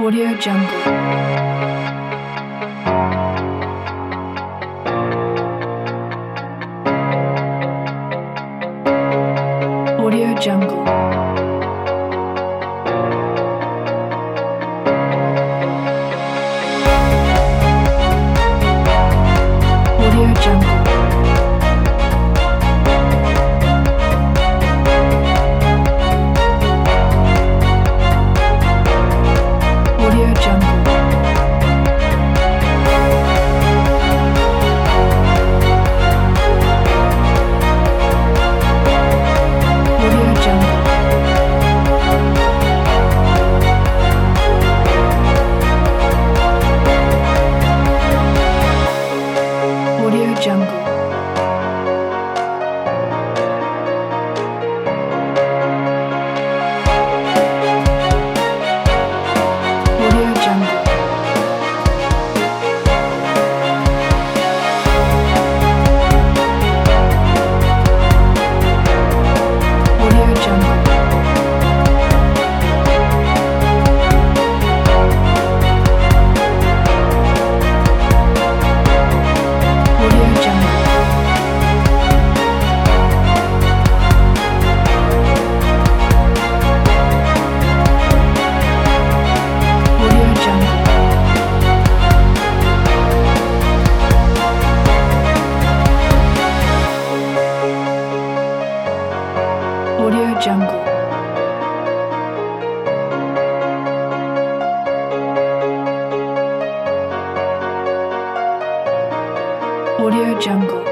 Audio Jungle. Audio Jungle. Audio Jungle. Audio Jungle. Audio Jungle. Audio Jungle. Audio Jungle. Audio Jungle. Audio Jungle. Audio Jungle. Audio Jungle. Audio Jungle.